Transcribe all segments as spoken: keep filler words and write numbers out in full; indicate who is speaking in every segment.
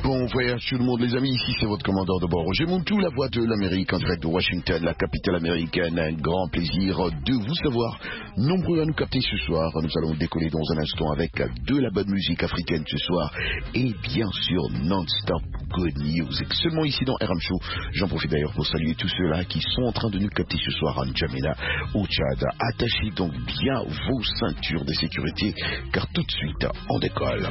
Speaker 1: Bon voyage tout le monde les amis, ici c'est votre commandant de bord Roger Montou, la voix de l'Amérique en direct de Washington, la capitale américaine. Un grand plaisir de vous savoir nombreux à nous capter ce soir. Nous allons décoller dans un instant avec de la bonne musique africaine ce soir et bien sûr non-stop good music. Seulement ici dans R M Show, j'en profite d'ailleurs pour saluer tous ceux-là qui sont en train de nous capter ce soir en N'Djamena, au Tchad. Attachez donc bien vos ceintures de sécurité car tout de suite on décolle.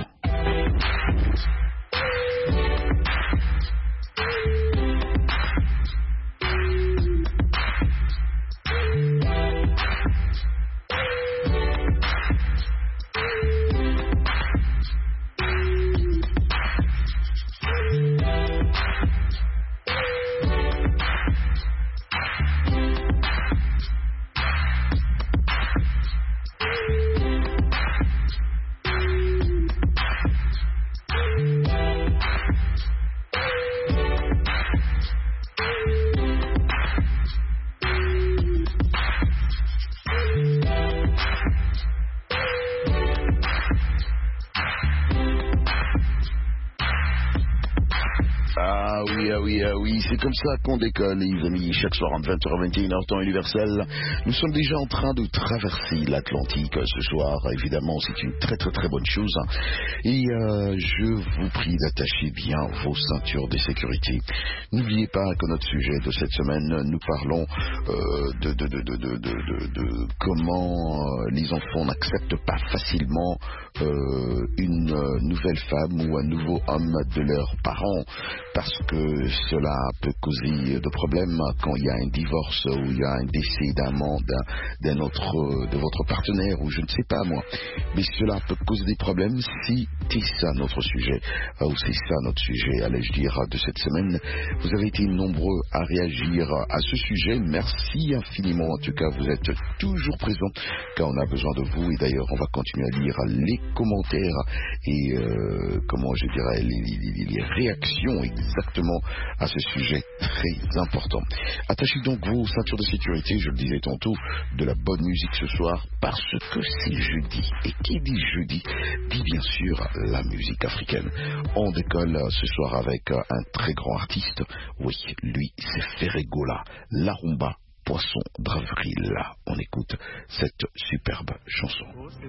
Speaker 1: Ah oui, ah oui, ah oui, c'est comme ça qu'on décolle les amis, chaque soir entre vingt heures et vingt et une heures temps universel. Nous sommes déjà en train de traverser l'Atlantique ce soir, évidemment c'est une très très très bonne chose. Et euh, je vous prie d'attacher bien vos ceintures de sécurité. N'oubliez pas que notre sujet de cette semaine, nous parlons euh, de, de, de, de, de, de, de comment euh, les enfants n'acceptent pas facilement euh, une euh, nouvelle femme ou un nouveau homme de leurs parents. Parce que cela peut causer de problèmes quand il y a un divorce ou il y a un décès d'un membre d'un autre de votre partenaire ou je ne sais pas moi. Mais cela peut causer des problèmes si c'est ça notre sujet ou c'est ça notre sujet, allais-je dire, de cette semaine. Vous avez été nombreux à réagir à ce sujet. Merci infiniment. En tout cas, vous êtes toujours présents quand on a besoin de vous. Et d'ailleurs, on va continuer à lire les commentaires et euh, comment je dirais les, les, les réactions exactement à ce sujet très important. Attachez donc vos ceintures de sécurité, je le disais tantôt, de la bonne musique ce soir parce que c'est jeudi. Et qui dit jeudi dit bien sûr la musique africaine. On décolle ce soir avec un très grand artiste. Oui, lui c'est Ferregola, la rumba. Poisson d'avril. On écoute cette superbe chanson.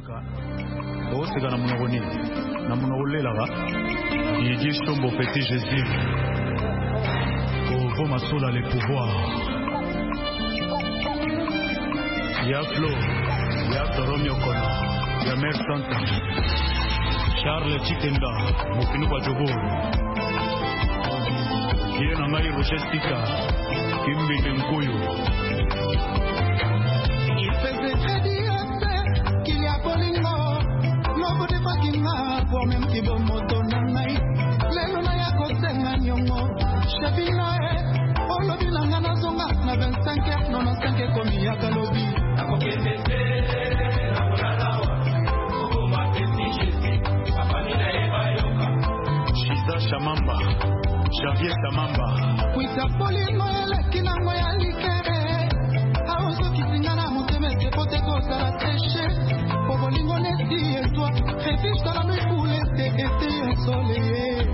Speaker 2: Charles Chitenda, Mokinuka Jogoro. Yena ngai Rochestika, Kimbi Nkuyu.
Speaker 3: Il faisait très dire qu'il y a Bolingo, l'homme de Bakinga, pour même qui bon moto nangai. Lelo na ya kosenga nyongo, Shabinoe, Olo bilanga na zonga, na vingt-cinq heures, quatre-vingt-quinze heures komi ya kalobi. Akokendete, na mulalawa, Okoma tesi jesi, Apamina eba yoka.
Speaker 2: Shiza Shamamba, Javier Samamba.
Speaker 3: Kuita Bolingo ele kinango ya likere. Aozo kisingana moteme se pote kosa la séché. Pobolingo nesi et toi, réfiche dans la nuit pour l'été, été ensoleillé.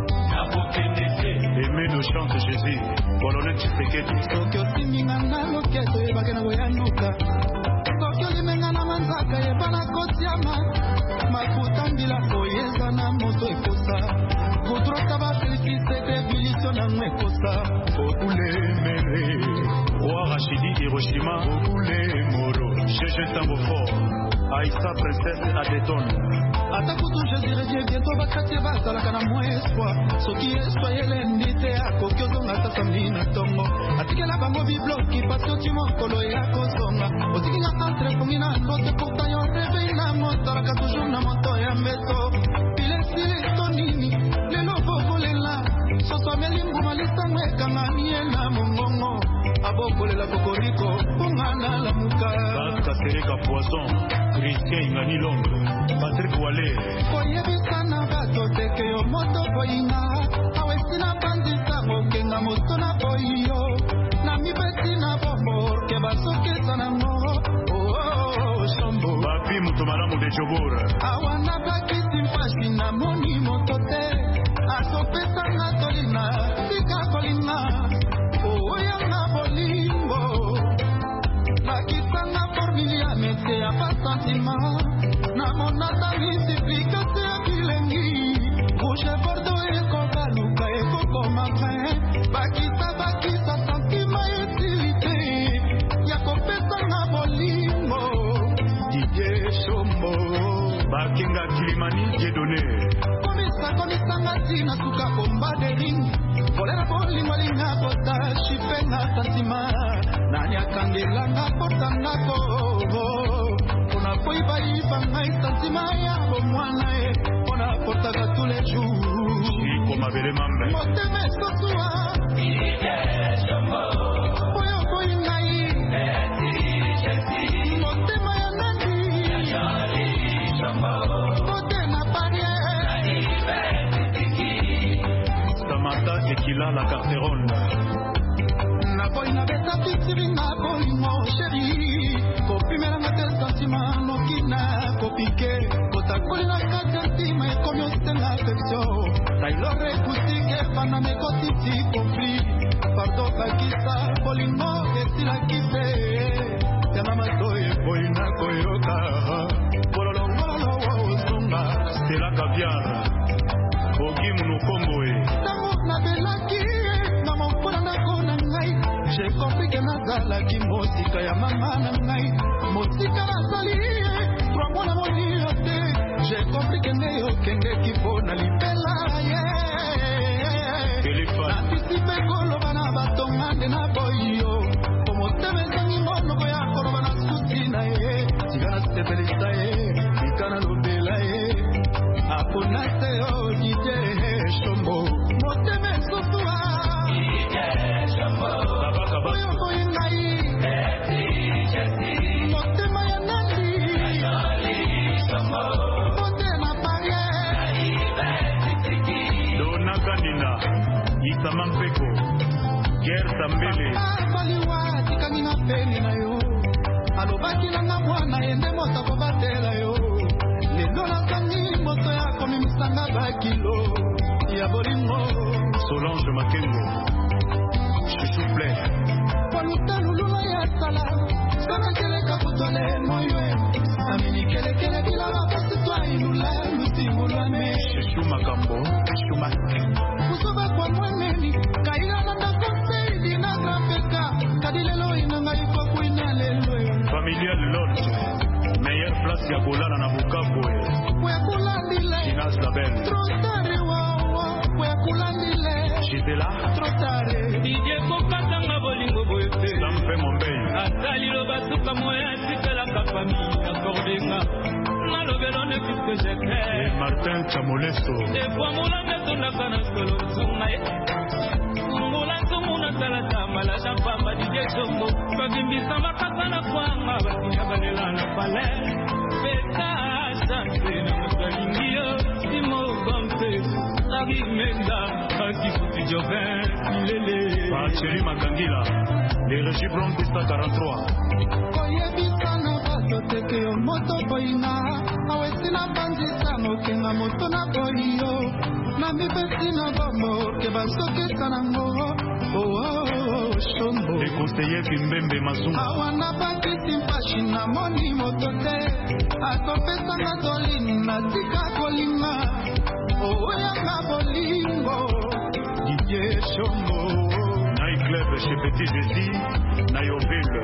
Speaker 2: Aimé nous chante Jésus, Colonel Tshisekedi.
Speaker 3: Tokyo simingana loketo ebakena boyanduka. Tokyo limengana manzaka ebana kotiama. Mafuta mbila koyeza na moto ekosa. Kudroka ba felicite debilito na mwekosa.
Speaker 2: Okule mere, Roi Rachidi Hiroshima. Okule moro, Gégé Tambofort, Aïssa Princesse Adeton.
Speaker 3: Atakutu Jésus revient bientôt bakati basalaka na mwa espoir. Soki espoir yelendi te akoki ozonga sasa mina tongo. Atikela bango bibloki pasi oti mokolo ya kozonga. Otikinga entre kongi na ndote pourtant yo réveille na motoraka toujours na moto ya mbeto. Pilesi to nini lelo bokolela. Soso melingu malisango ekangani ye na mongongo. Abokolela kokoriko pongana la muka.
Speaker 2: Baska Sereka Poisson, Christian Ingani Lombe, Patrick Wale.
Speaker 3: Koyebisana bato teke yo moto boyina. Awesina bandisa mokenga moto na boyo. Na mibeti na bombo ke basokesa na mo. Oh oh oh shombo.
Speaker 2: Bapi mutomalamu de Jobora.
Speaker 3: Awana baki simpashi na moni motote. Asope ngati na suka bomba de ring volera boli malinga kota shipenga tatima nani akangela nga kota ngako ona koi bali bangai tatima ya bomwana e ona kota ga tous les jours
Speaker 2: iko mabele mambe
Speaker 3: moteme sotua ike shomo boyo koi ngai eti jeti motema ya nani ya shomo
Speaker 2: Samantha Ekila la Carteronne
Speaker 3: na boy na beta pitiri na boy mo chéri kopi mera na tes sentiments no kina kopike kotakoli na kakantima e komi ostena affection tailore kusike pana me kotiti conflit pardo kakisa bolimo esila kise yana masoye boy na koyoka bololo bololo zumba
Speaker 2: c'est la caviar Ogi Munukomboe
Speaker 3: na belaki na mopona na kona ngai j'ai compris que nazalaki mosika ya mama na ngai mosika nazali trois mois na monia te j'ai compris que nde okendeki mpona libela ye natisipe koloba na batongande na boyo po motema ezangi monoko ya koloba na susi na ye tika na sepelisa ye tika na lobela ye apona te odite shombo moteme sotua ike shombo oyo boyi ngai eti jesi motema ya nandi ayali shombo motema parie naive titiki
Speaker 2: Dona Kanina Isama Mpeko Guerre Tambele
Speaker 3: baliwa tikani na peni na yo alobaki na nga mwana yende moto kobatela yo lelo nakangi moto ya komimisanga bakilo ya bolingo
Speaker 2: Solange Makengo Chouchou Play
Speaker 3: waluta lulula ya sala sana keleka kutole moywe amini kelekele bila wapasi twa ilula lusimulwane
Speaker 2: Chouchou Makambo Choumak
Speaker 3: kusoba kwa mweneni kaila nanga konseidi na grapeka kadilelo inanga iko kuina lelo
Speaker 2: Familial Lodge Meilleure place ya Bolana na Bukavu
Speaker 3: Wekulandile
Speaker 2: Chinas Label
Speaker 3: Trotare wawa Wekulandile
Speaker 2: Gisela
Speaker 3: Trotare
Speaker 4: Ije kokatanga bolingo boyete
Speaker 2: Sampe Mombei
Speaker 4: Asalilo basuka moya tikala kapami Akordenga Malobelo ne puisque je t'aime
Speaker 2: Martin Chamoleso
Speaker 4: Defwa moulanga tondaka na solo Zungaye Mula sumuna salata Malata pamba dije chombo Bagimbisa makasa na kwanga Basinya banela na pale Peta chante na mkalingio Simo gompe Sagi menda Akifuti Jovin Ilele
Speaker 2: Bacheri Makangila Les Régis Blanc Pista quarante-trois
Speaker 3: Koyebisa na bato teke yo moto boina Awesi na bandisa nokenga moto na boyo Na mipesi na bombo Ke basokesa na ngo Oh oh oh shombo
Speaker 2: Les conseillers Kimbembe Mazunga
Speaker 3: Awana bakisi mpashi na moni moto te Atopesa na tolini na tika kolima Oya bolingo Didier Shombo
Speaker 2: Night Club chez Petit Jésus Nayoville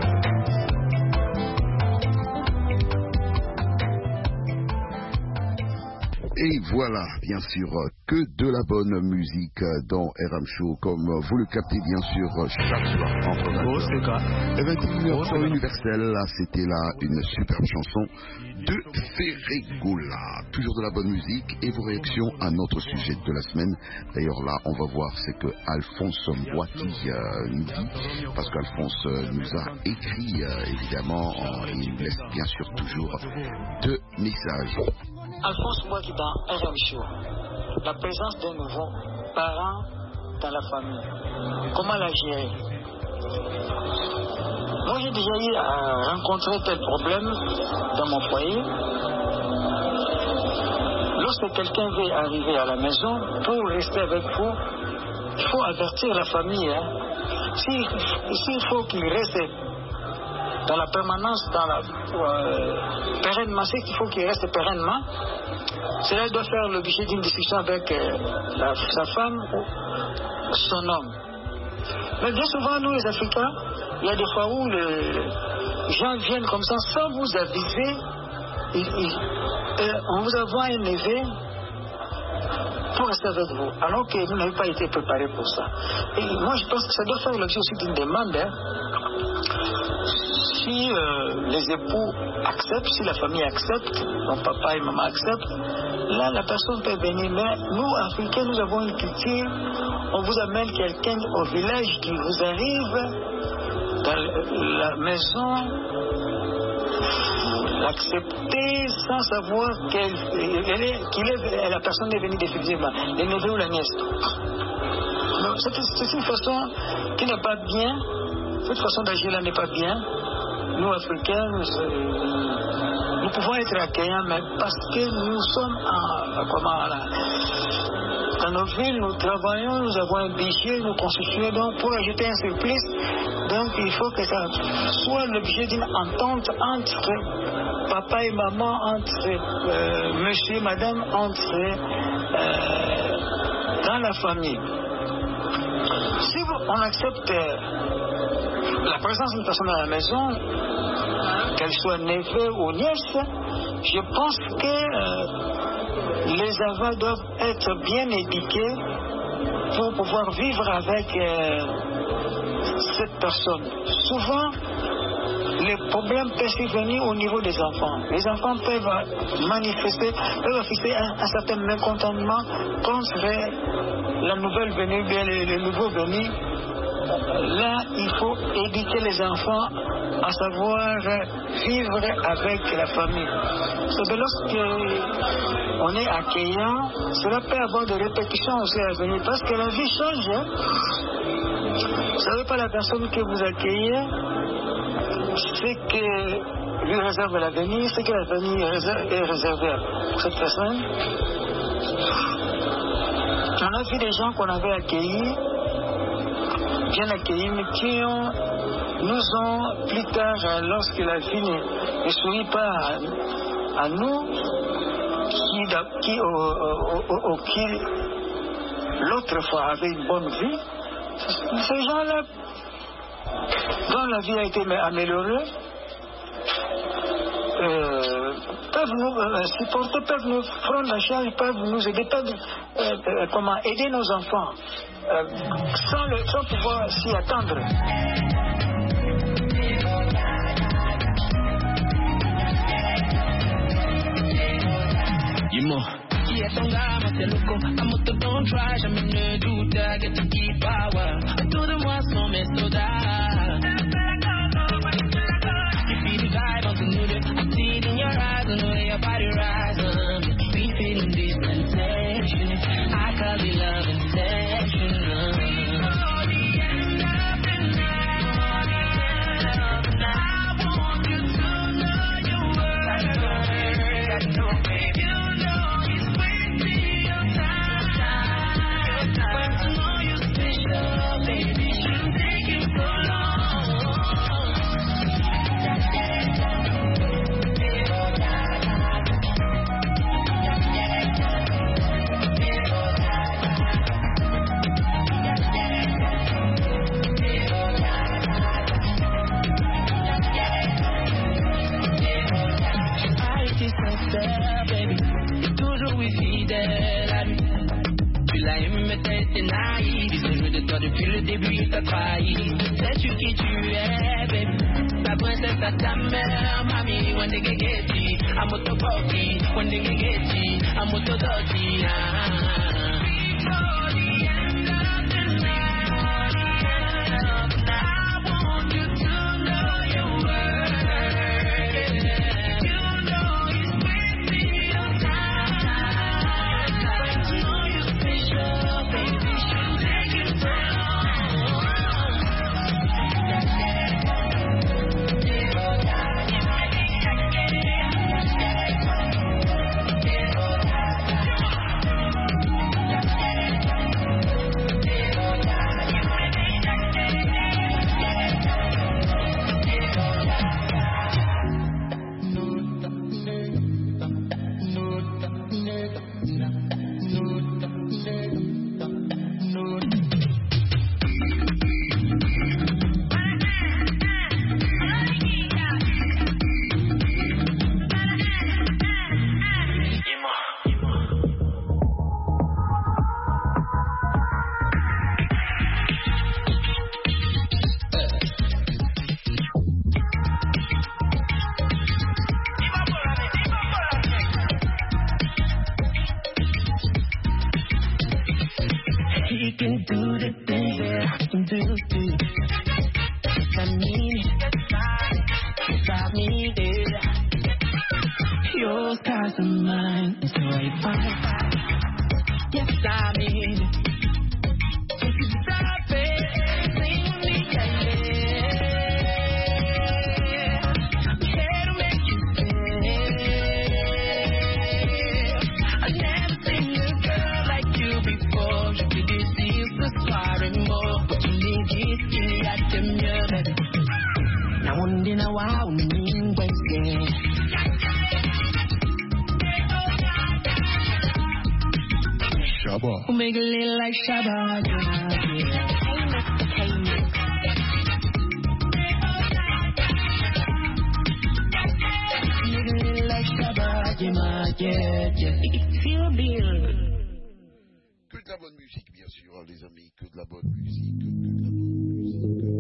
Speaker 1: Et voilà, bien sûr, que de la bonne musique dans R M Show, comme vous le captez bien sûr chaque soir entre vingt heures et vingt et une heures sur Universel. C'était là une superbe chanson de Ferregola. Toujours de la bonne musique et vos réactions à notre sujet de la semaine. D'ailleurs là, on va voir ce que Alphonse Boiti euh, nous dit, parce qu'Alphonse euh, nous a écrit euh, évidemment, euh, et il nous laisse bien sûr toujours deux messages.
Speaker 5: Alphonse Boiti dans R M Show. La présence d'un nouveau parent dans la famille. Comment la gérer? Moi, j'ai déjà eu à rencontrer tel problème dans mon foyer. Lorsque quelqu'un veut arriver à la maison, pour rester avec vous, il faut avertir la famille. Hein. S'il, s'il faut qu'il reste dans la permanence, dans la, euh, pérennement, c'est qu'il faut qu'il reste pérennement, cela doit faire l'objet d'une discussion avec euh, la, sa femme ou son homme. Mais bien souvent, nous les Africains, il y a des fois où les gens viennent comme ça sans vous aviser. Et, et, et on vous envoie un neveu pour rester avec vous, alors que vous n'avez pas été préparé pour ça. Et moi, je pense que ça doit faire l'objet aussi d'une demande. Hein. Si euh, les époux acceptent, si la famille accepte, donc papa et maman acceptent, là, la personne peut venir. Mais nous, Africains, nous avons une culture, on vous amène quelqu'un au village qui vous arrive dans la maison, l'accepter sans savoir qu'elle, elle est, qu'il est, la personne est venue définitivement, le neveu ou la nièce. Donc, c'est, c'est une façon qui n'est pas bien, cette façon d'agir là n'est pas bien. Nous, Africains, nous, nous pouvons être accueillants, mais parce que nous sommes en, comment, là, dans nos villes, nous travaillons, nous avons un budget, nous constituons, donc pour ajouter un surplus, donc il faut que ça soit l'objet d'une entente entre papa et maman, entre euh, monsieur et madame, entre euh, dans la famille. Si on accepte euh, la présence d'une personne à la maison, qu'elle soit neveu ou nièce, je pense que euh, les avants doivent être bien éduqués pour pouvoir vivre avec euh, cette personne. Souvent, les problèmes peuvent survenir au niveau des enfants. Les enfants peuvent manifester, peuvent afficher un, un certain mécontentement contre la nouvelle venue, bien le, le nouveau venu. Là, il faut éduquer les enfants à savoir vivre avec la famille. C'est que lorsqu'on est accueillant, cela peut avoir des répercussions aussi à venir parce que la vie change. Hein? Vous ne savez pas la personne que vous accueillez, c'est que lui réserve l'avenir, c'est que l'avenir est réservé pour cette personne. On a vu des gens qu'on avait accueillis, bien accueillis, mais qui ont, nous ont plus tard, lorsque la vie ne, ne sourit pas à, à nous, qui, qui, au, au, au, au, qui l'autre fois avait une bonne vie, ces gens-là, dont la vie a été améliorée, euh, peuvent nous euh, supporter, peuvent nous prendre en charge, peuvent nous aider, peuvent euh, euh, comment, aider nos enfants, euh, sans, le, sans pouvoir s'y attendre.
Speaker 6: Dis-moi. Qui est ton gars, moi c'est loco. À moto don't try, jamais ne doute, get to keep power. Autour de moi sont mes soldats. You feel the vibe on the noodle, I see it in your eyes, I know your body rising. We feeling this sensation, I call it love and sensation. Baby, toujours oui fidèle à lui. Tu l'as aimé, t'as été naïf. Il s'est joué de toi depuis le début, il t'a trahi. Sais-tu qui tu es, baby? Ta princesse à ta mère, mami. When they get getty, I'm motoboki. When they get getty, I'm motodoti. Before the end of the night, I want you to know your worth. you can do the things that I can do, do. I mean it, if I need it. Your scars are mine, so I find. Yes, I mean it. If you stop it, sing with me, yeah, yeah. I'm here to make you feel. I've never seen a girl like you before. You could deceive the sparring more, but you need it, I can hear it. Now one day now I will need Wednesday.
Speaker 1: Shabba.
Speaker 6: We'll make a little like Shabba, yeah. Make a little like Shabba, yeah, yeah. Feel beer.
Speaker 1: Que de la bonne musique, bien sûr, les amis. Que de la bonne musique. Que de la bonne musique. Que de la bonne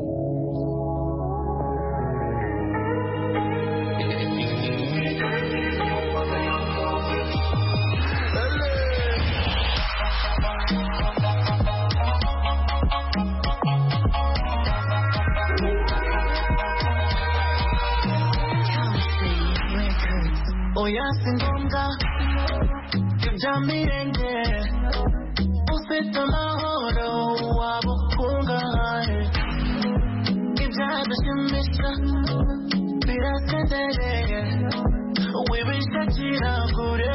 Speaker 3: Oyasingonga Jamirenge Usita mahoro Wabukunga Ijada shimisha Birasendere Wibisha chira kure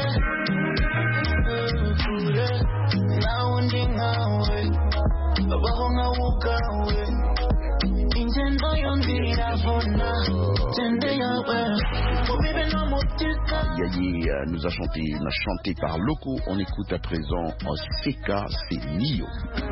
Speaker 3: Kure Naundi ngawe Wahonga ukawe Injendo yondira fona Tende yawe
Speaker 1: Yayi nous a chanté, nous a chanté par Loco. On écoute à présent en C K, c'est Nio.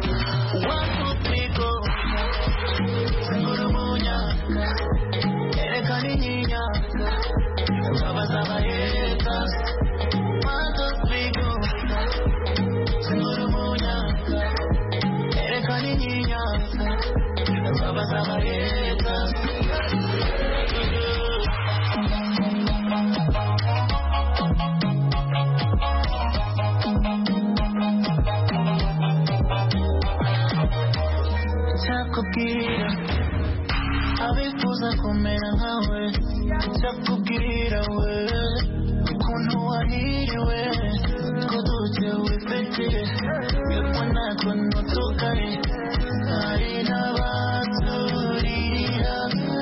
Speaker 3: Abifuza kumera nkawe Chakubwira we Ukuntu wahiriwe Kuduce wifite Yumwana kuno tukari Hari n'abaturira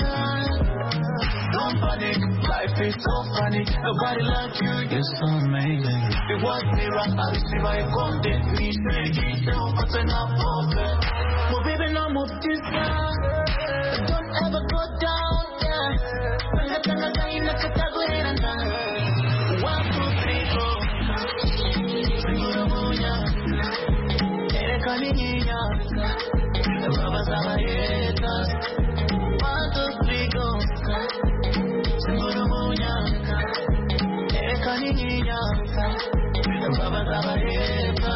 Speaker 3: Don't panic, life is so funny Nobody like you, you're so amazing It was me wrong, I see my content Me say, you don't put enough of it Mo baby, no move this down Don't ever go down, yeah. Pagkatanga tayo nakatagwiran na. Wapo triko. Siguro mo niya. Ere kaniniya. Baba sa bayeta. Wapo triko. Siguro mo niya. Ere kaniniya. Baba sa bayeta.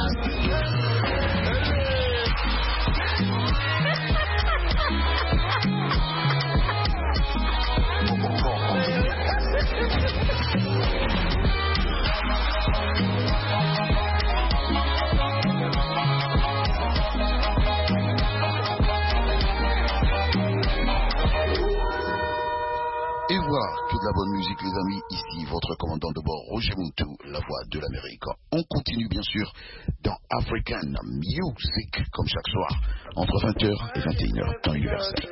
Speaker 1: Et voilà, que de la bonne musique les amis, ici votre commandant de bord Roger Muntu, la voix de l'Amérique. On continue bien sûr dans African Music, comme chaque soir, entre vingt heures et vingt et une heures, temps universel.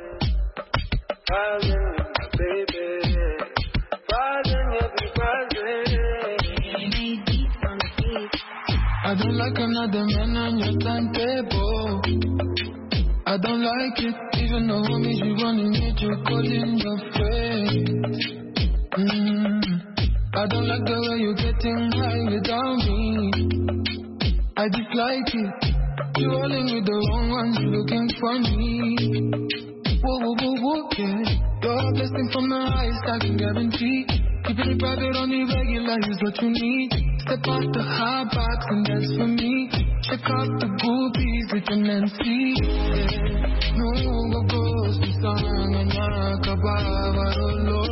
Speaker 3: I don't like another man on your timetable. I don't like it, even though homies you running it, you're calling your face. Mm. I don't like the way you're getting high without me. I dislike it. You're rolling with the wrong ones, you're looking for me. Whoa, whoa, whoa, whoa, yeah. You're a blessing from the highest, I can guarantee. Keeping it private on the regular is what you need. Step out the high box and dance for me. Check out the groupies with your Nancy. Yeah. No go goes to song and yakababa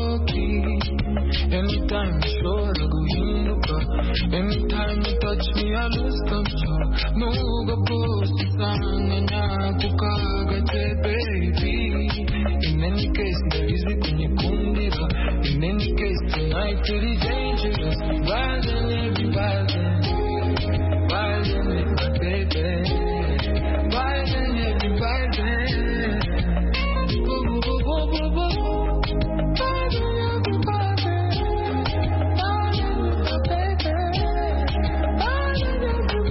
Speaker 3: low-key. Anytime you show, I go hinduka. Anytime you touch me, I a lose control. No go post song and kukaga baby. In any case, the music when you kundira. In any case, tonight it is dangerous. Violent, every violent, violent, my baby. Violent, every violent. Go go go go go go. Violent, every violent. Violent, my baby. Violent, every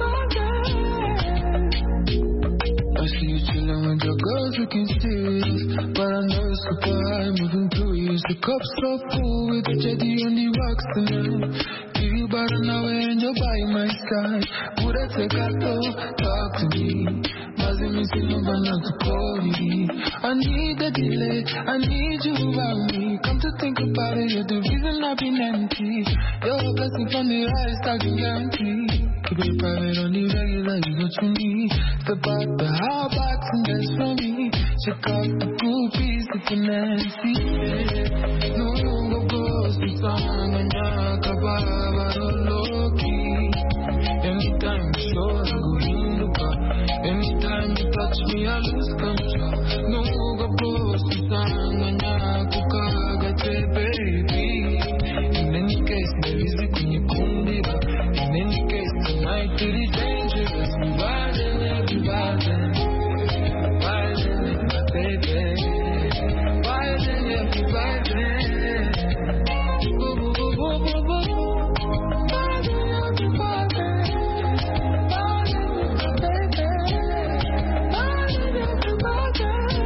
Speaker 3: violent. I see you chilling with your girls looking serious, but I know it's super high, moving through you. The cups so full with the jetty on the rocks tonight. Give you better now and you're by my side. Would I take a talk, talk to me? Doesn't mean see no one not to call me. I need the delay, I need you around me. Come to think about it, you're the reason I've been empty. You're a blessing from the rise, starting empty. Keep it private on the regular, you what you need. Step out the hard box and dance for me. Check out the two piece of Nancy. No longer goes to song and Yakababa low-key. Anytime you show, I go in the car. Anytime you touch me, I lose control. No longer goes to song and Yakukaga baby. In any case, the music when you kundira. In any case, tonight it is dangerous. Violent, every violent. Violent, my baby. Violent, every violent. Go, go, go, go, go, go. Violent, every violent. Violent, my baby. Violent, every violent.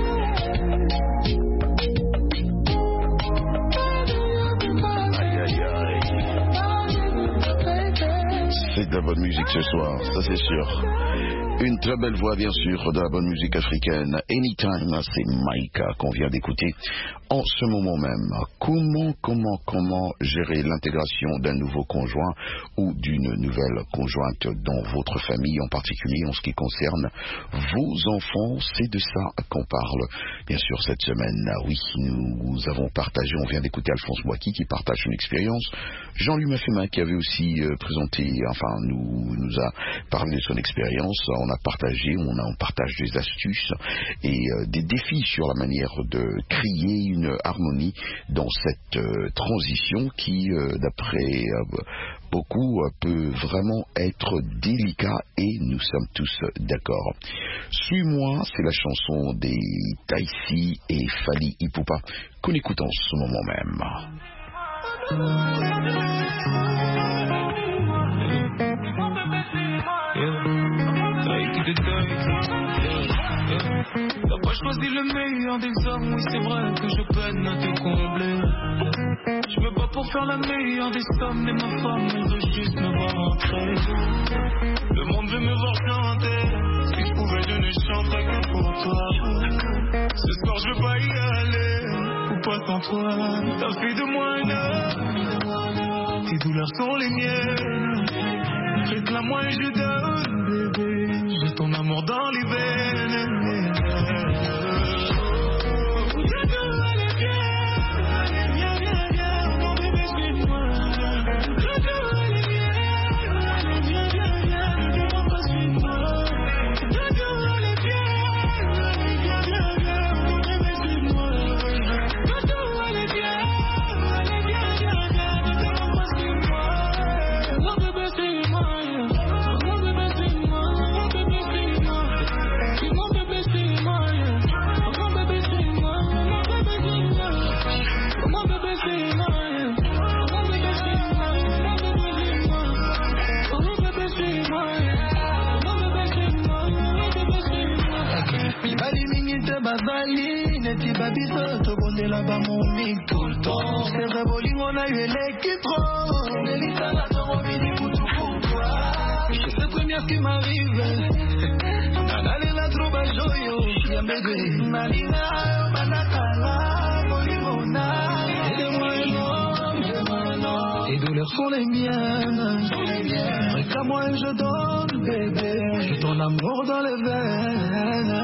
Speaker 1: C'est de la bonne musique ce soir, ça c'est sûr. Une très belle voix bien sûr de la bonne musique africaine. Anytime, c'est Maïka qu'on vient d'écouter en ce moment même. Comment, comment, comment gérer l'intégration d'un nouveau conjoint ou d'une nouvelle conjointe dans votre famille, en particulier en ce qui concerne vos enfants? C'est de ça qu'on parle. Bien sûr, cette semaine, oui, nous avons partagé, on vient d'écouter Alphonse Mouaki qui partage une expérience. Jean-Louis Maffemin qui avait aussi euh, présenté, enfin, nous, nous a parlé de son expérience. On a partagé, on, a, on partage des astuces et euh, des défis sur la manière de créer une harmonie dans cette euh, transition qui, euh, d'après euh, beaucoup, euh, peut vraiment être délicat et nous sommes tous d'accord. Suis-moi, c'est la chanson des Taïsi et Fally Ipupa qu'on écoute en ce moment même.
Speaker 3: T'as pas choisi le meilleur des hommes, oui c'est vrai que je peine à te combler. Je me bats pour faire la meilleure des sommes, mais ma femme elle veut juste me voir rentrer. Le monde veut me voir chanter, si je pouvais je ne chanterais que pour toi. Ce soir je veux pas y aller, ou pas sans toi. T'as fait de moi une heure, tes douleurs sont les miennes. Réclame-moi et je donne, bébé. J'ai ton amour dans les veines. Tout le temps, c'est vrai, bowling, on a eu l'électro. Nélita, la tombe, mini pour tout pour toi. Je sais très bien ce qui m'arrive. Nanale la trouba joyo, yambege. Malina, manakala, bolimona. Tes douleurs sont les miennes. Réclame-moi et je donne, bébé. J'ai ton amour dans les veines.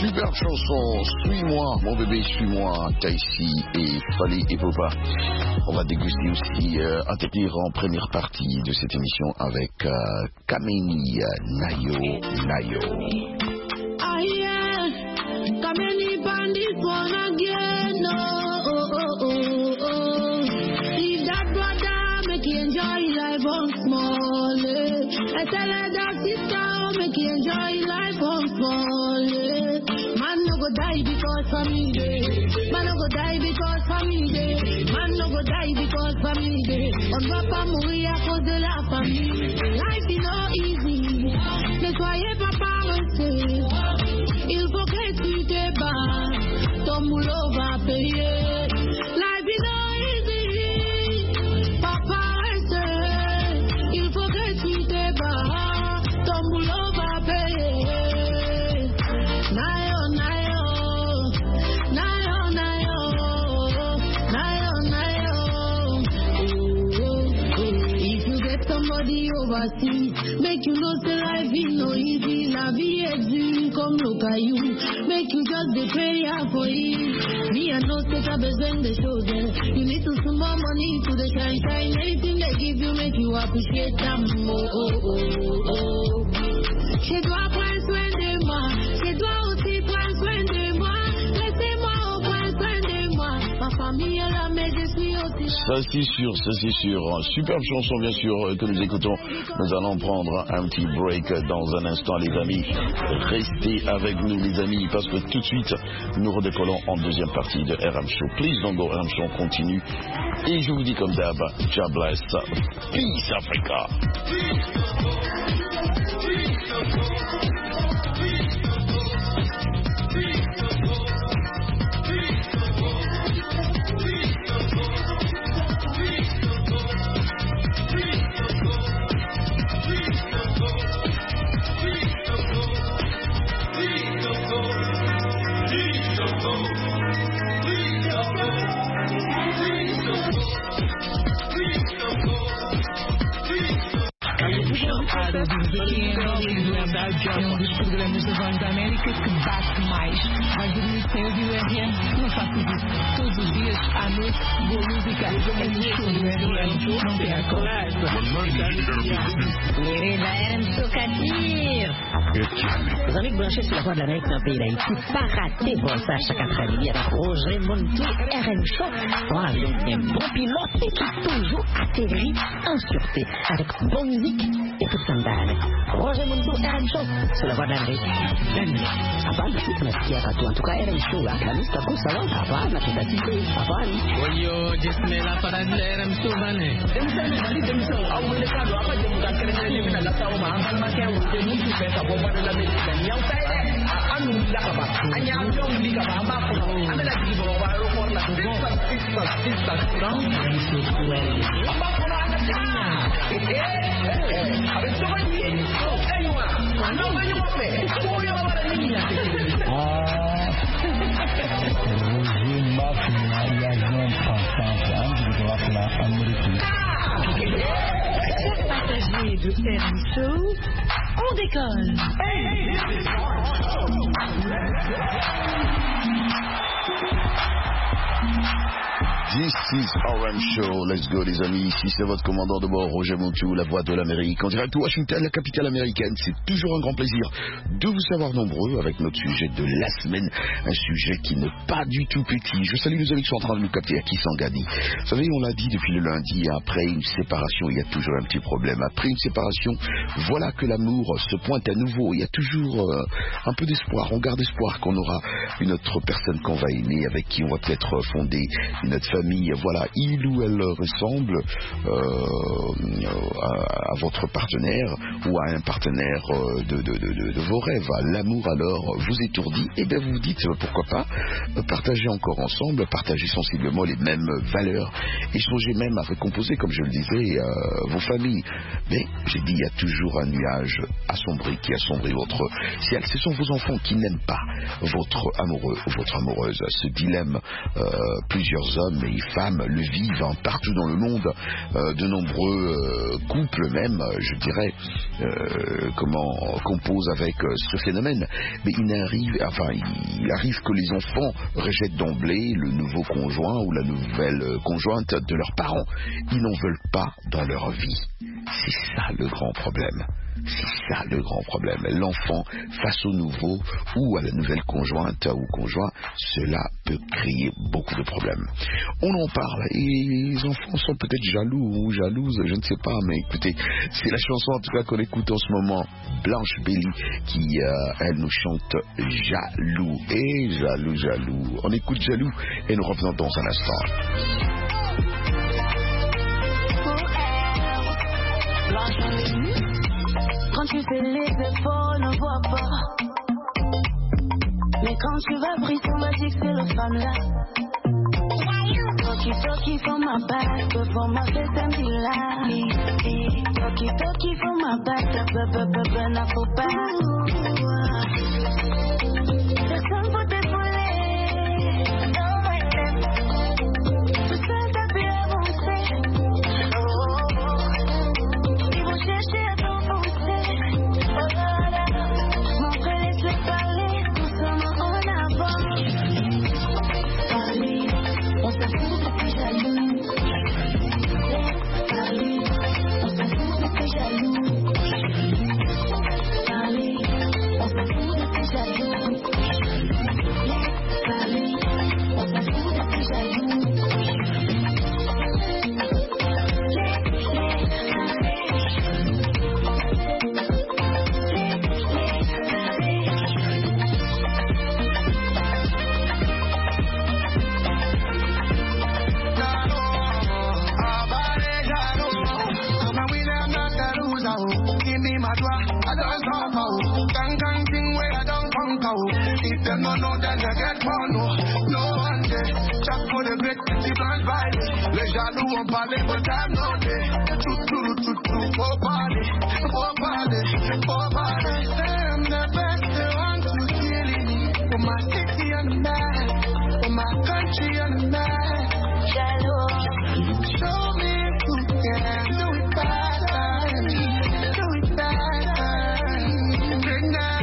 Speaker 1: Superbe chanson, suis-moi, mon bébé, suis-moi, Taïsi et Fali et Boba. On va déguster aussi, euh, intervenir en première partie de cette émission avec euh, Kameni Nayo Nayo.
Speaker 7: Ah yeah, Kameni bandit one again, oh oh oh oh oh. Leave that brother, make you enjoy life on small. Eh. I tell her that sister, make you enjoy life on small. Eh. Man no go die because family day. Man no go die because family day. Man no go die because family day. On va pas mourir à cause de la famille. Life is not easy. Ne soyez pas paresseux. Il faut que tu te bats. Ton boulot va payer. Life is not easy. Pas paresseux. Il faut que tu te bats. Ton boulot va payer. Nayo, nayo. Nayo, nayo. Nayo, nayo. Oh, oh, oh. If you get somebody overseas, make you know say life is no easy. La vie est dure comme le caillou. Make you just be prayer for it. Me I know say t'as besoin de choses. You need to spend more money to the shine shine. Anything they give you make you appreciate them more. Oh, oh, oh. Je dois prendre soin de moi. Je dois aussi prendre soin de moi. Laissez-moi prendre soin de moi. Ma famille est là mais je suis aussi là.
Speaker 1: Ça c'est sûr, ça c'est sûr. Superbe chanson bien sûr que nous écoutons. Nous allons prendre un petit break dans un instant les amis. Restez avec nous les amis parce que tout de suite nous redécollons en deuxième partie de R M Show. Please don't go, R M Show continue. Et je vous dis comme d'hab, God bless, peace Africa.
Speaker 8: É um dos programas da Voz da América que bate mais. Vais dormir sem ouvir o R M? Não faças isso. Todos os dias, à noite, boa música. É no show do R M. Não percam.
Speaker 9: Querida R M Soukatir. Os amigos Blanchet sur la Voix de l'Amérique dans le pays d'Haïti. Pas raté pour ça chaque après-midi avec Roger Montou, R M Show. Pour un avion bien bon pilote et qui toujours atterrit en sûreté. Avec bonne musique et tout ça d'âne. Roger Montou, R M Show. Sur la Voix de l'Amérique. Hapana, tunasikia watu en tout cas R M Show la lista kosa wao hapana tutatiki hapana
Speaker 4: oyo jesmela para R M Show bane demsana bali demsana au wele kado hapa je mtakere ni mina la sawa mahamba makia wote mtu pesa bomba la medicina ni au tele anu ndakaba anya ndio ndika baba ko amela dibo wa ro por la sista sista sista strong baba ko na ndina eh eh abe so bani eh aywa ando bani mo pe ko yo para niña
Speaker 10: ah Roger Mafia ya non pensant en droit la Amérique.
Speaker 8: Passager de R M Show, on décolle.
Speaker 1: This is R M Show, let's go les amis, ici c'est votre commandant de bord Roger Montou, la voix de l'Amérique, en direct de Washington, la capitale américaine. C'est toujours un grand plaisir de vous savoir nombreux avec notre sujet de la semaine, un sujet qui n'est pas du tout petit. Je salue les amis qui sont en train de nous capter à Kisangani. Vous savez, on l'a dit depuis le lundi, après une séparation, il y a toujours un petit problème. Après une séparation, voilà que l'amour se pointe à nouveau. Il y a toujours euh, un peu d'espoir, on garde espoir qu'on aura une autre personne qu'on va aimer, avec qui on va peut-être fonder une autre famille. Voilà, il ou elle ressemble euh, à, à votre partenaire ou à un partenaire de, de, de, de vos rêves. L'amour alors vous étourdit, et bien vous vous dites pourquoi pas partager encore ensemble, partager sensiblement les mêmes valeurs et songez même à recomposer, comme je le disais, euh, vos familles. Mais j'ai dit, il y a toujours un nuage assombri qui assombrit votre ciel. Ce sont vos enfants qui n'aiment pas votre amoureux ou votre amoureuse. Ce dilemme, euh, plusieurs hommes et femmes femmes le vivent hein, partout dans le monde, euh, de nombreux euh, couples même, je dirais, euh, comment composent avec euh, ce phénomène. Mais il arrive, enfin, il arrive que les enfants rejettent d'emblée le nouveau conjoint ou la nouvelle conjointe de leurs parents. Ils n'en veulent pas dans leur vie. C'est ça le grand problème. C'est ça le grand problème. L'enfant face au nouveau ou à la nouvelle conjointe ou conjoint, cela peut créer beaucoup de problèmes. On en parle et les enfants sont peut-être jaloux ou jalouses, je ne sais pas, mais écoutez, c'est la chanson en tout cas qu'on écoute en ce moment, Blanche Belly, qui euh, elle nous chante Jaloux. Et jaloux, jaloux. On écoute Jaloux et nous revenons dans un instant.
Speaker 11: Quand tu fais les efforts, on ne voit pas. Mais quand tu vas briser, on va dire que c'est le femme là. Toki toki for my back, before my face and be like. Toki toki for my back, bebe bebe na faut pas. C'est ça pour t'épauler. Tout ça t'as pu avancer. Ils vont chercher à t'enfoncer. Mon frère laisse-le parler, tout ça en avant. Parler, on s'en fout de tes jaloux. Parler, on s'en fout de tes jaloux. Parler, on s'en fout de tes jaloux. Parler, on s'en fout de tes jaloux.
Speaker 12: If them no know, then they get more no. No one day, chat for the great, the blind valley. Les jaloux ont parlé, but time no day. Tout, tout, tout, tout, faut parler, faut parler, faut parler. I'm the best, they want to kill it. For my city and the man, for my country and the man. Jaloux, show me if you can do it better, do it better. Bring that.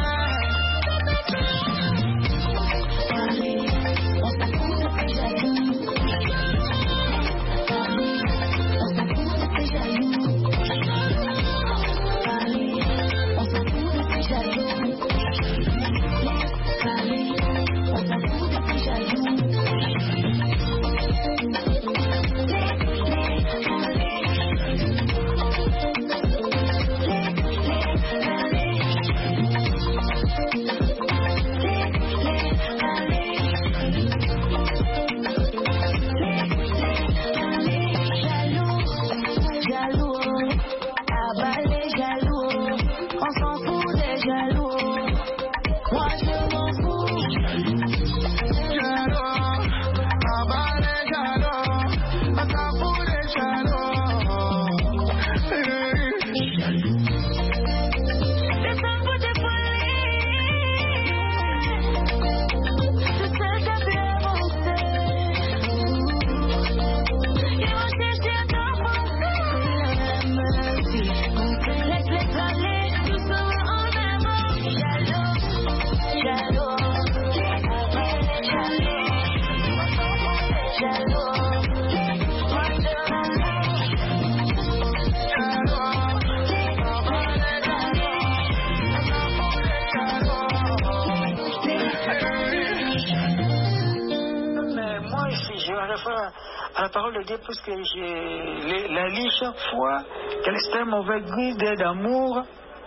Speaker 5: À la parole de Dieu, puisque j'ai la lis chaque fois qu'elle est un mauvais guide d'amour.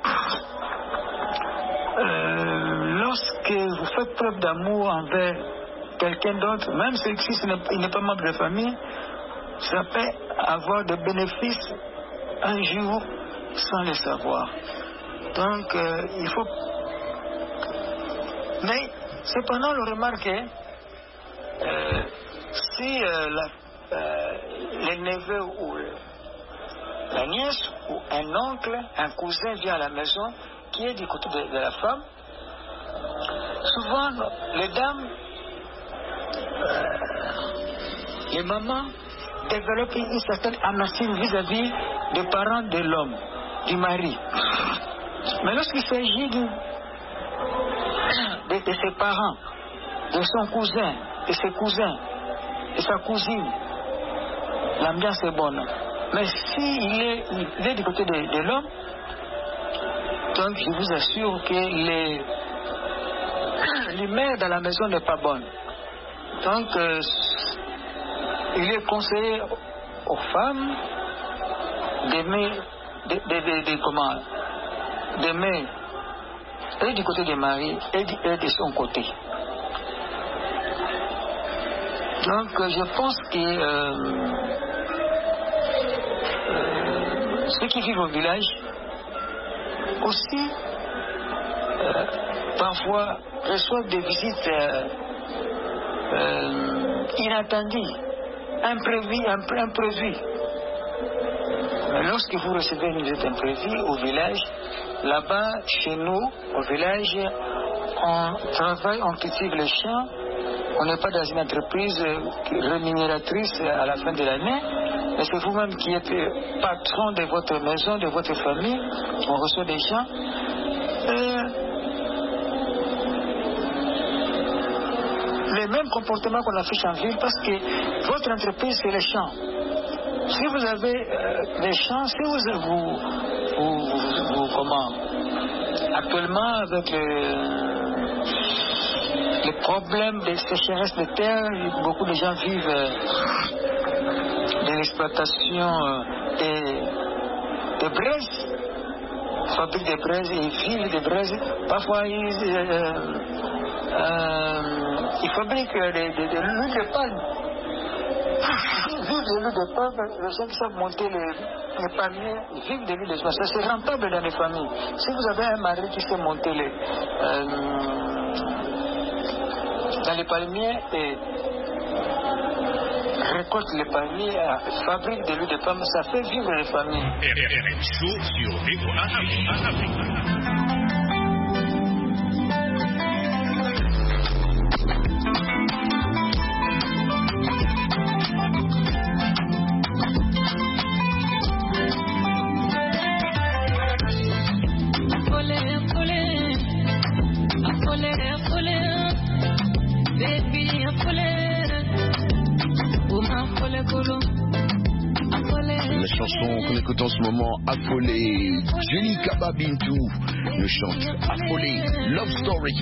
Speaker 5: Euh, lorsque vous faites preuve d'amour envers quelqu'un d'autre, même si il n'est pas membre de la famille, ça peut avoir des bénéfices un jour sans le savoir. Donc, euh, il faut. Mais, cependant, le remarquer, euh, si euh, la, euh, le neveu ou la nièce ou un oncle, un cousin vient à la maison qui est du côté de, de la femme, souvent les dames, euh, les mamans développe une certaine amertume vis-à-vis des parents de l'homme, du mari. Mais lorsqu'il s'agit de, de, de ses parents, de son cousin, de ses cousins, de sa cousine, l'ambiance est bonne. Mais s'il est, il est du côté de, de l'homme, donc je vous assure que les, l'humeur dans la maison n'est pas bonne. Donc euh, il est conseillé aux femmes d'aimer, de, de, de, de, comment, d'aimer et du côté des maris et de, et de son côté. Donc euh, je pense que euh, euh, ceux qui vivent au village aussi euh, parfois reçoivent des visites euh, euh, inattendues, imprévues, imprévues. Lorsque vous recevez une visite imprévue au village, là-bas, chez nous, au village, on travaille, on cultive les champs. On n'est pas dans une entreprise rémunératrice à la fin de l'année, mais c'est vous-même qui êtes patron de votre maison, de votre famille. On reçoit des champs. Et les mêmes comportements qu'on affiche en ville, parce que votre entreprise, c'est les champs. Si vous avez euh, des champs, si vous, vous, vous, vous, vous comment, actuellement avec le les problèmes de sécheresse de terre, beaucoup de gens vivent euh, de l'exploitation euh, des, des braises, fabriquent des braises et vivent des braises. Parfois, ils, euh, euh, ils fabriquent de, de, de l'huile de palme. Ils vivent de l'huile de palme, les gens qui savent monter les, les palmiers, ils vivent de l'huile de palme. Ça, c'est rentable dans les familles. Si vous avez un mari qui sait monter les... Euh, dans les palmiers et récolte les palmiers, fabrique de l'huile de palme, ça fait vivre les familles.
Speaker 13: Chaud sur V O A Afrique.
Speaker 1: La chanson qu'on écoute en ce moment, Affolé, Jenny Kaba Bintou le chante, Affolé, Love Story.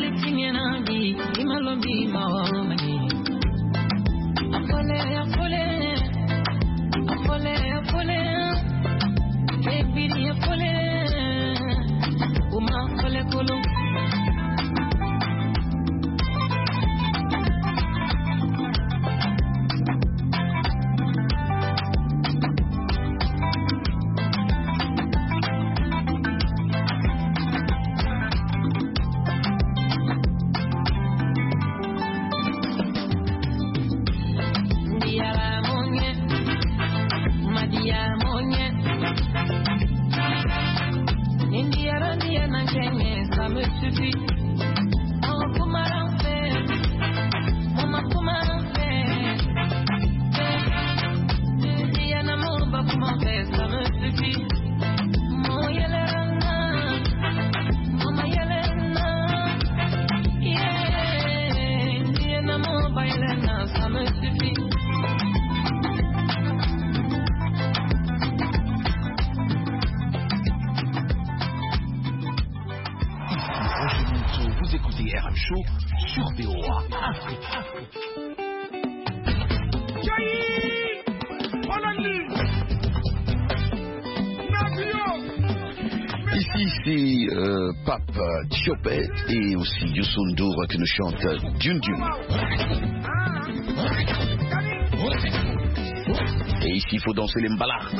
Speaker 7: Affolé, affolé.
Speaker 13: Show sur V O A Afrique.
Speaker 1: Ici, c'est euh, Pape Thiopet et aussi Youssou N'Dour qui nous chante Dune Dune. Et ici, il faut danser les mbalas.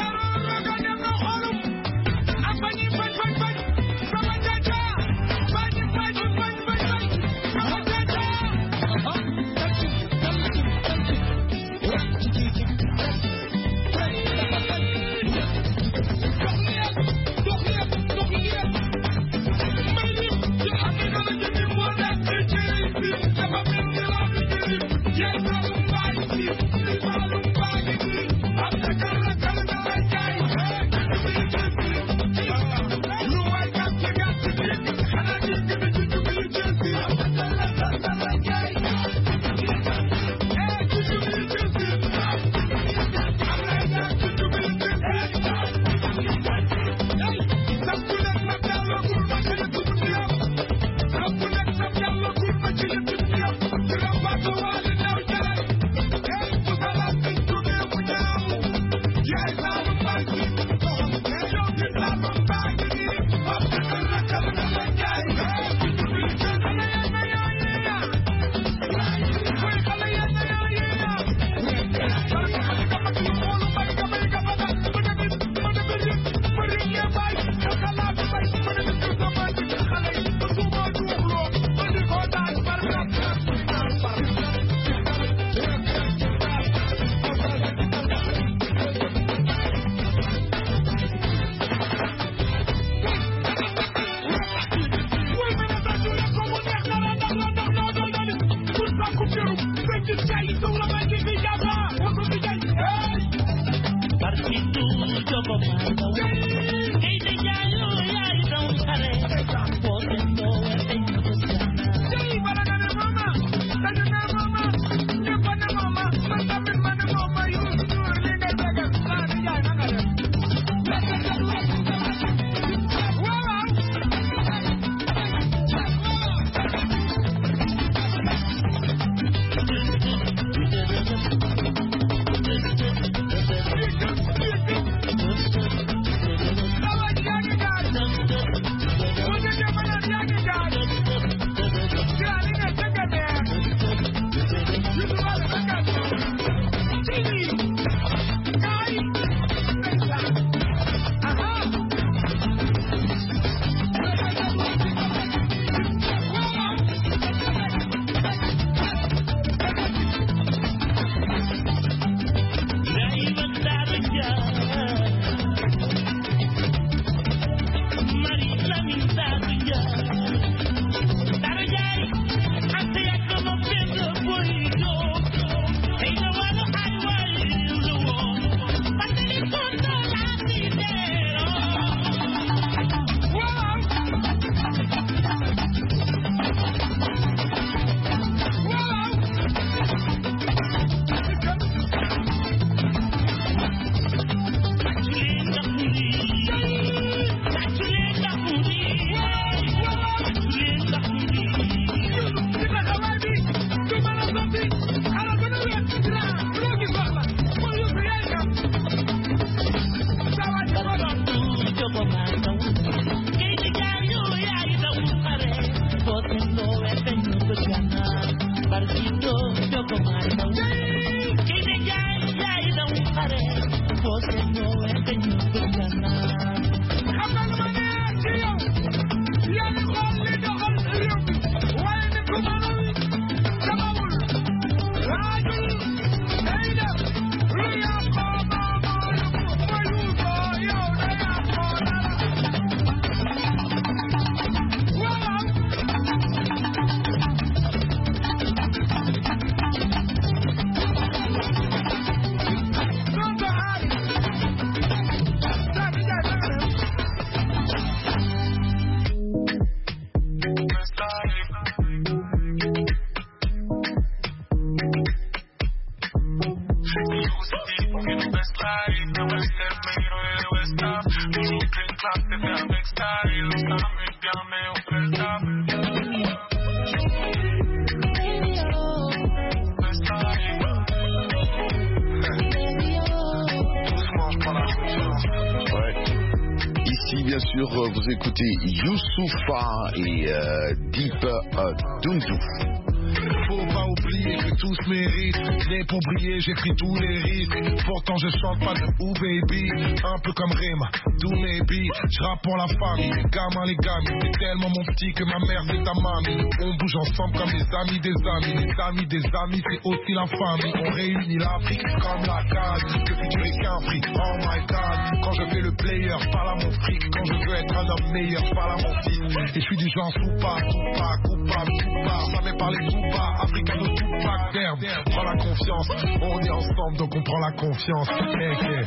Speaker 1: sûr, vous écoutez Youssoufa et euh, Deep euh, Dundu.
Speaker 12: Faut pas oublier que tous méritent. Né pour briller, j'écris tous les rythmes. Pourtant je chante pas de ou baby. Un peu comme Rima, do maybe. Je rappe pour la famille, les gamins, les gamins. T'es tellement mon petit que ma mère c'est ta mamie. On bouge ensemble comme les amis des amis. Les amis des amis c'est aussi la famille. On réunit l'Afrique comme la case. Le futur est qu'un prix, oh my god. Quand je fais le player, je parle à mon fric. Quand je veux être un homme meilleur, je parle à mon fils. Et je suis du genre Tupac, Tupac, coupable, Tupac. Jamais parler Tupac, Africano Tupac, merde. Prends la confiance, on est ensemble donc on prend la confiance. Hey, hey.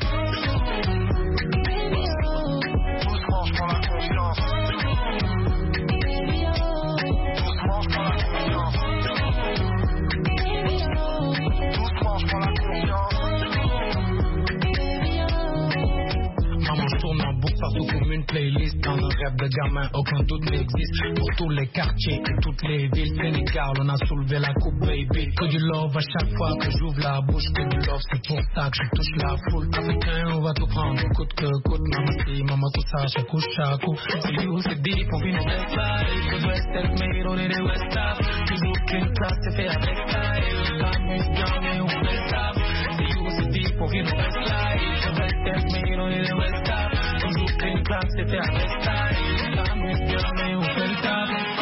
Speaker 12: Doucement, je prends la confiance. Doucement, je prends la confiance. Doucement, je prends la confiance.
Speaker 14: Maman, je tourne en boucle partout comme une playlist. Dans un rêve de gamin, aucun doute n'existe. Pour tous les quartiers et toutes les villes, Sénégal, on a soulevé la coupe, baby. Que du love à chaque fois que j'ouvre la bouche. Que du love, c'est pour ça que je touche la foule. Africain, on va tout prendre, coûte que coûte. Maman, si, maman, tout ça, chaque coup, chaque coup. C'est you, c'est deep, on vit nos best lives. Le West self-made, on est des West Stars. Toujours qu'une place, c'est fait avec style. S'amuse bien, mais on fait ça. C'est you, c'est deep, on vit nos best lives. Le West self-made, on est des West Stars. Toujours qu'une place, c'est fait avec style. S'amuse bien, mais on fait ça.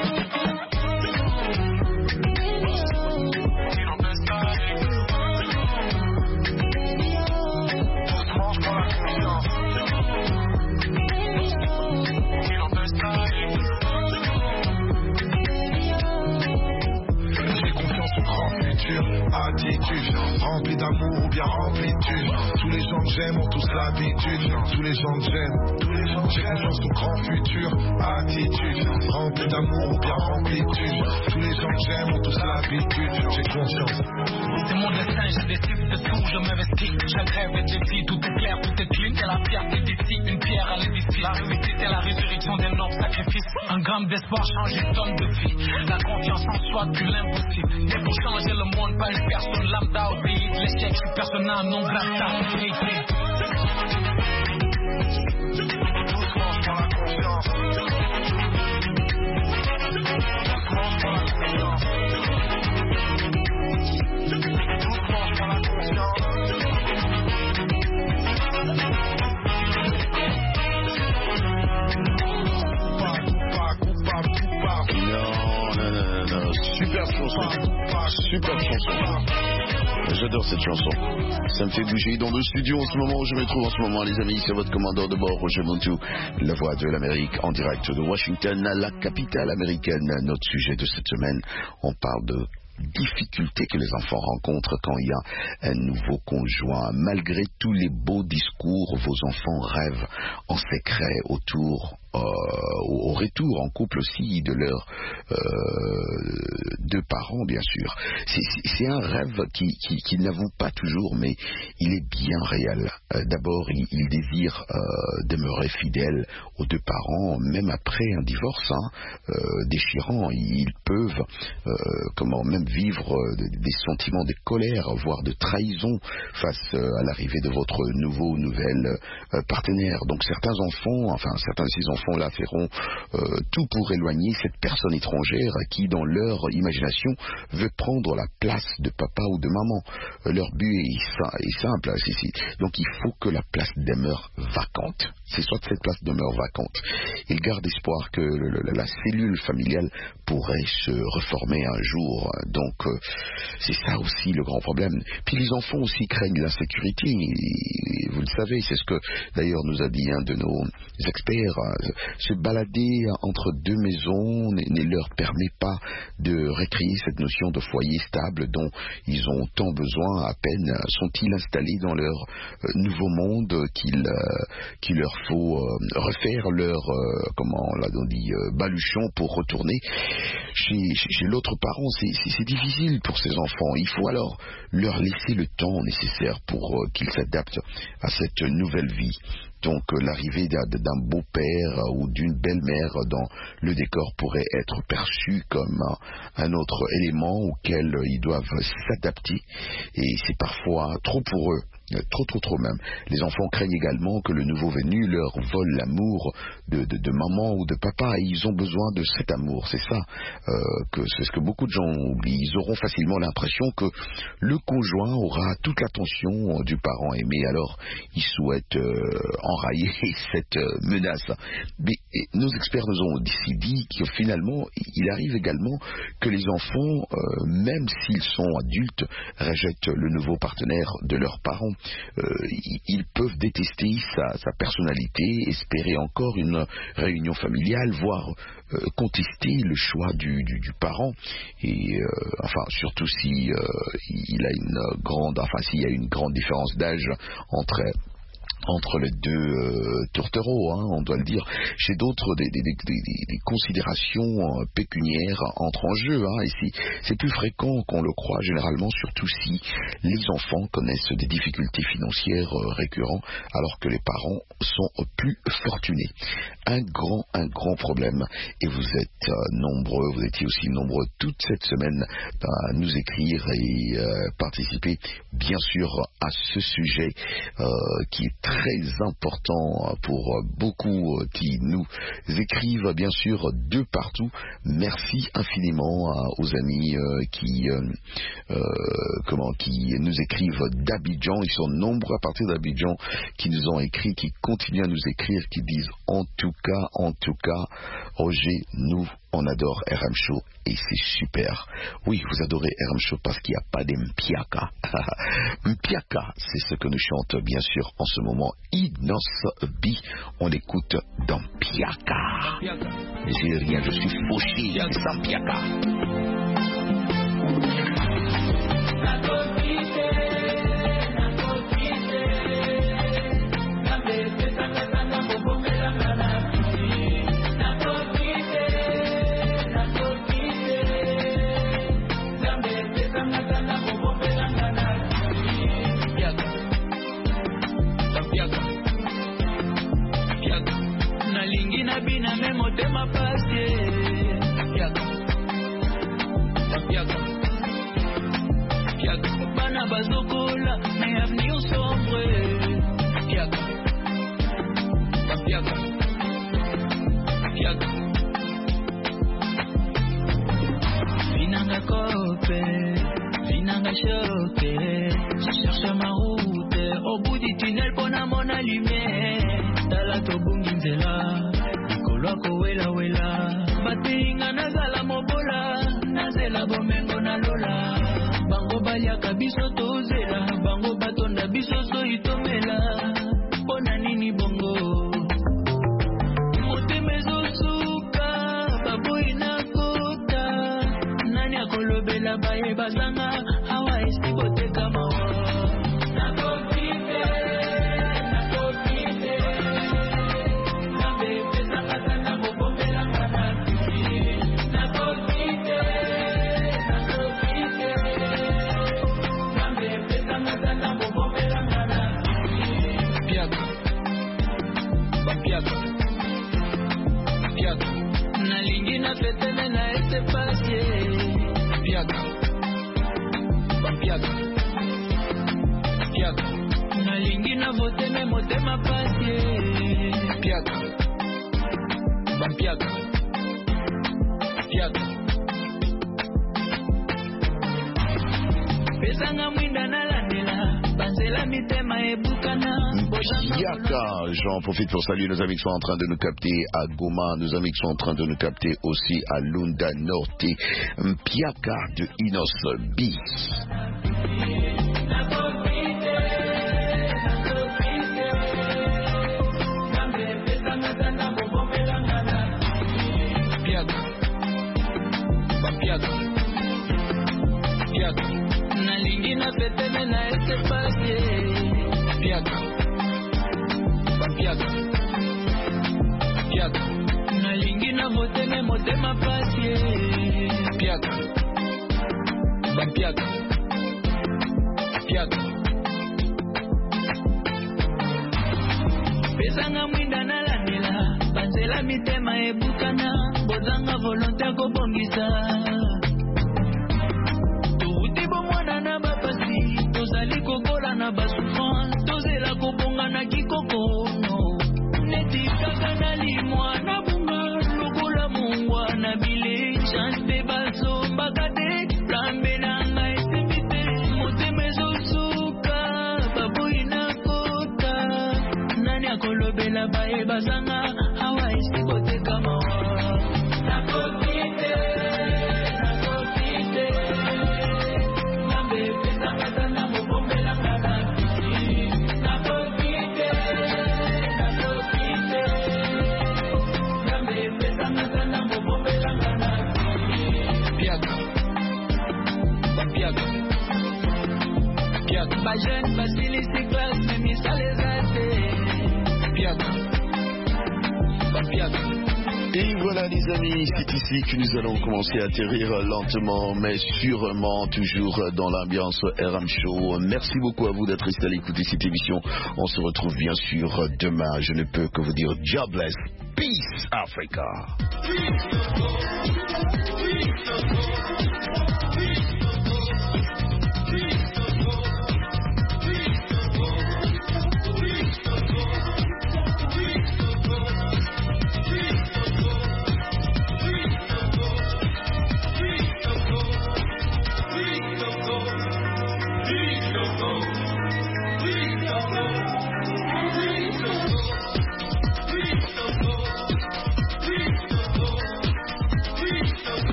Speaker 12: Attitude, rempli d'amour ou bien rempli de thunes. Tous les gens que j'aime ont tous l'habitude. Tous les gens que j'aime, j'ai confiance au grand futur. Attitude, rempli d'amour ou bien rempli de thunes. Tous les gens que j'aime ont tous l'habitude. J'ai confiance.
Speaker 14: C'est mon destin, je décide de tout, je m'investis. Chaque rêve est défi, tout est clair, tout est clean. C'est la fierté d'ici, une pierre à l'édifice. La réussite c'est la résurrection des nobles sacrifices. Un gramme d'espoir change une tonne de vie. La confiance en soi tue l'impossible. Et pour changer le monde, pas une personne lambda au pays de l'échec. Je suis personnel, non blabla.
Speaker 12: Doucement, je prends la confiance. Doucement, je prends la confiance. Doucement, je prends la confiance.
Speaker 1: Non, non, non, non, super chanson. Super chanson. J'adore cette chanson. Ça me fait bouger dans le studio en ce moment. Je me trouve en ce moment, les amis, c'est votre commandant de bord, Roger Montou, la voix de l'Amérique, en direct de Washington, la capitale américaine. Notre sujet de cette semaine, on parle de difficultés que les enfants rencontrent quand il y a un nouveau conjoint. Malgré tous les beaux discours, vos enfants rêvent en secret autour euh, au retour en couple aussi de leurs euh, deux parents, bien sûr. C'est un rêve qui, qui, qui n'avoue pas toujours, mais il est bien réel. Euh, D'abord, ils il désirent euh, demeurer fidèles aux deux parents, même après un divorce hein, euh, déchirant. Ils peuvent, euh, comment même vivre euh, des sentiments de colère, voire de trahison face euh, à l'arrivée de votre nouveau ou nouvelle euh, partenaire. Donc certains enfants, enfin certains de ces enfants-là feront euh, tout pour éloigner cette personne étrangère qui, dans leur imagination, veut prendre la place de papa ou de maman. Euh, leur but est, est simple, c'est, c'est, donc il faut que la place demeure vacante. C'est soit cette place demeure vacante. Ils gardent espoir que le, le, la cellule familiale pourrait se reformer un jour. Donc euh, c'est ça aussi le grand problème. Puis les enfants aussi craignent l'insécurité. Vous le savez, c'est ce que d'ailleurs nous a dit un de nos experts. Se balader entre deux maisons ne leur permet pas de recréer cette notion de foyer stable dont ils ont tant besoin. À peine sont-ils installés dans leur euh, nouveau monde qu'il euh, qu'il leur faut euh, refaire leur euh, comment on l'a dit euh, baluchon pour retourner chez, chez, chez l'autre parent. C'est difficile pour ces enfants. Il faut alors leur laisser le temps nécessaire pour euh, qu'ils s'adaptent à cette nouvelle vie. Donc euh, l'arrivée d'un beau-père euh, ou d'une belle-mère dans le décor pourrait être perçue comme un, un autre élément auquel euh, ils doivent s'adapter, et c'est parfois trop pour eux. Trop, trop, trop même. Les enfants craignent également que le nouveau venu leur vole l'amour de, de, de maman ou de papa. Et ils ont besoin de cet amour. C'est ça, euh, que c'est ce que beaucoup de gens oublient. Ils auront facilement l'impression que le conjoint aura toute l'attention du parent aimé. Alors, ils souhaitent euh, enrayer cette euh, menace. Mais et, nos experts nous ont aussi dit que finalement, il arrive également que les enfants, euh, même s'ils sont adultes, rejettent le nouveau partenaire de leurs parents. Euh, ils peuvent détester sa, sa personnalité, espérer encore une réunion familiale, voire euh, contester le choix du, du, du parent. Et euh, enfin, surtout si euh, il a une grande, enfin s'il y a une grande différence d'âge entre entre les deux euh, tourtereaux, hein, on doit le dire. Chez d'autres, des, des, des, des, des considérations euh, pécuniaires entrent en jeu. Hein, et c'est, c'est plus fréquent qu'on le croit, généralement, surtout si les enfants connaissent des difficultés financières euh, récurrentes, alors que les parents sont euh, plus fortunés. Un grand, un grand problème. Et vous êtes euh, nombreux, vous étiez aussi nombreux toute cette semaine à nous écrire et euh, participer, bien sûr, à ce sujet euh, qui est très important pour beaucoup qui nous écrivent, bien sûr, de partout. Merci infiniment aux amis qui, euh, comment, qui nous écrivent d'Abidjan. Ils sont nombreux à partir d'Abidjan qui nous ont écrit, qui continuent à nous écrire, qui disent en tout cas, en tout cas, Roger, nous on adore R M Show et c'est super. Oui, vous adorez R M Show parce qu'il n'y a pas d'Mpiaka. Mpiaka, c'est ce que nous chante bien sûr en ce moment Inos B. On l'écoute dans Mpiaka. J'ai rien, je suis fauché sans Mpiaka.
Speaker 4: Bina memo de ma passe Piaka Piaka Piaka Bana bazokola Me avenir sombre Piaka Piaka Piaka Vinanga kope Vinanga chope Je cherche ma route Au bout du tunnel pour na mon lumière Tala to bunginzela Lwako wela wela Batinga nazala mobola Nazela bomengo na lola Bango baliaka biso tozela Bango batonda biso so itomela Bona nini bongo Motemezo suka Baboyi na kota Nani akolobela baye bazanga Hawa esi boteka mawa Motema pasie Piaka Bampiaka Piaka Pesanga mwinda na landela Banzela mitema ebukana
Speaker 1: Piaka, j'en profite pour saluer nos amis qui sont en train de nous capter à Goma, nos amis qui sont en train de nous capter aussi à Lunda Norte. Piaka de Inos B.
Speaker 4: Nalingina petene na este pasie Piaka Piaka Piaka Nalingina moteme motema pasie Piaka Piaka Piaka Pesanga mwinda na landela Banzela mitema ebukana Bozanga volontaire kobongisa Tozali kokola na basouffrance
Speaker 6: na kikoko no neti kaka na limwa na bunga lokola mungwa na bile chance pe baso mbakate rambe na ngai simite motema ezosuka babu inakota nani akolobela baye bazanga awa isi bote kama nakopite nakopite nambe pesa katana mobombela kana nakopite nakopite nambe pesa katana mobombela kana piaka piaka piaka ba jeune basili si classe mais mi salezate piaka piaka.
Speaker 1: Et voilà les amis, c'est ici que nous allons commencer à atterrir lentement mais sûrement, toujours dans l'ambiance R M Show. Merci beaucoup à vous d'être restés à l'écoute de cette émission. On se retrouve bien sûr demain. Je ne peux que vous dire jobless. Peace Africa.